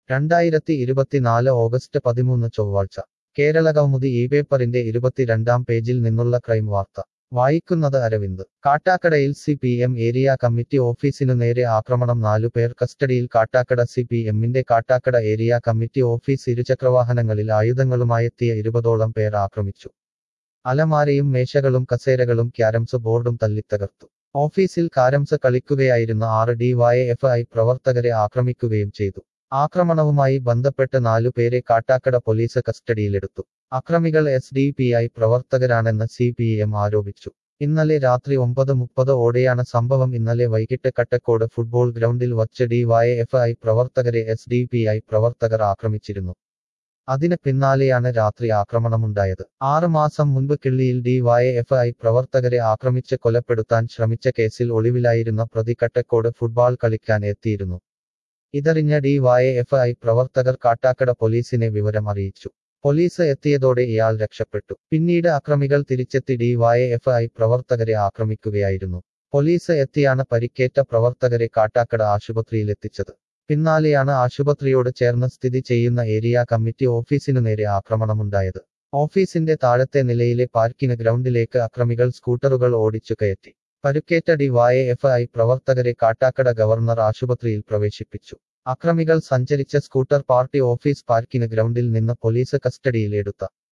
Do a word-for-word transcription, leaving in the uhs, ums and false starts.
രണ്ടായിരത്തി ഇരുപത്തിനാല് ഓഗസ്റ്റ് പതിമൂന്ന് ചൊവ്വാഴ്ച കേരളകൗമുദി ഈ പേപ്പറിന്റെ ഇരുപത്തിരണ്ടാം പേജിൽ നിന്നുള്ള ക്രൈം വാർത്ത വായിക്കുന്നത് അരവിന്ദ്. കാട്ടാക്കടയിൽ C P M area committee ഓഫീസിനു നേരെ ആക്രമണം. നാലു പേർ കസ്റ്റഡിയിൽ. കാട്ടാക്കട സി പി എമ്മിന്റെ കാട്ടാക്കട ഏരിയ കമ്മിറ്റി ഓഫീസ് ഇരുചക്രവാഹനങ്ങളിൽ ആയുധങ്ങളുമായെത്തിയ ഇരുപതോളം പേർ ആക്രമിച്ചു. അലമാരയും മേശകളും കസേരകളും ക്യാരംസ് ബോർഡും തല്ലിത്തകർത്തു. ഓഫീസിൽ കാരംസ് കളിക്കുകയായിരുന്ന ആറ് ഡി വൈ എഫ് ഐ പ്രവർത്തകരെ ആക്രമിക്കുകയും ചെയ്തു. ആക്രമണവുമായി ബന്ധപ്പെട്ട് നാലു പേരെ കാട്ടാക്കട പോലീസ് കസ്റ്റഡിയിലെടുത്തു. അക്രമികൾ എസ് ഡി പി ഐ പ്രവർത്തകരാണെന്ന് സി പി എം ആരോപിച്ചു. ഇന്നലെ രാത്രി ഒമ്പത് മുപ്പത് ഓടെയാണ് സംഭവം. ഇന്നലെ വൈകിട്ട് കട്ടക്കോട് ഫുട്ബോൾ ഗ്രൗണ്ടിൽ വച്ച് ഡി വൈ എഫ് ഐ പ്രവർത്തകരെ എസ് ഡി പി ഐ പ്രവർത്തകർ ആക്രമിച്ചിരുന്നു. അതിന് പിന്നാലെയാണ് രാത്രി ആക്രമണമുണ്ടായത്. ആറ് മാസം മുൻപ് കിള്ളിയിൽ ഡി വൈ എഫ് ഐ പ്രവർത്തകരെ ആക്രമിച്ച് കൊലപ്പെടുത്താൻ ശ്രമിച്ച കേസിൽ ഒളിവിലായിരുന്ന പ്രതി കട്ടക്കോട് ഫുട്ബോൾ കളിക്കാൻ എത്തിയിരുന്നു. ഇതറിഞ്ഞ ഡി വൈ എഫ് ഐ പ്രവർത്തകർ കാട്ടാക്കട പോലീസിനെ വിവരം അറിയിച്ചു. പോലീസ് എത്തിയതോടെ ഇയാൾ രക്ഷപ്പെട്ടു. പിന്നീട് അക്രമികൾ തിരിച്ചെത്തി ഡി വൈ എഫ് ഐ പ്രവർത്തകരെ ആക്രമിക്കുകയായിരുന്നു. പോലീസ് എത്തിയാണ് പരിക്കേറ്റ പ്രവർത്തകരെ കാട്ടാക്കട ആശുപത്രിയിലെത്തിച്ചത്. പിന്നാലെയാണ് ആശുപത്രിയോട് ചേർന്ന് സ്ഥിതി ചെയ്യുന്ന ഏരിയ കമ്മിറ്റി ഓഫീസിനു നേരെ ആക്രമണമുണ്ടായത്. ഓഫീസിന്റെ താഴത്തെ നിലയിലെ പാർക്കിംഗ് ഗ്രൗണ്ടിലേക്ക് അക്രമികൾ സ്കൂട്ടറുകൾ ഓടിച്ചു കയറ്റി. പരുക്കേറ്റ ഡി വൈ എഫ് ഐ പ്രവർത്തകരെ കാട്ടാക്കട ഗവർണർ ആശുപത്രിയിൽ പ്രവേശിപ്പിച്ചു. അക്രമികൾ സഞ്ചരിച്ച സ്കൂട്ടർ പാർട്ടി ഓഫീസ് പാർക്കിംഗ് ഗ്രൗണ്ടിൽ നിന്ന് പോലീസ് കസ്റ്റഡിയിൽ എടുത്ത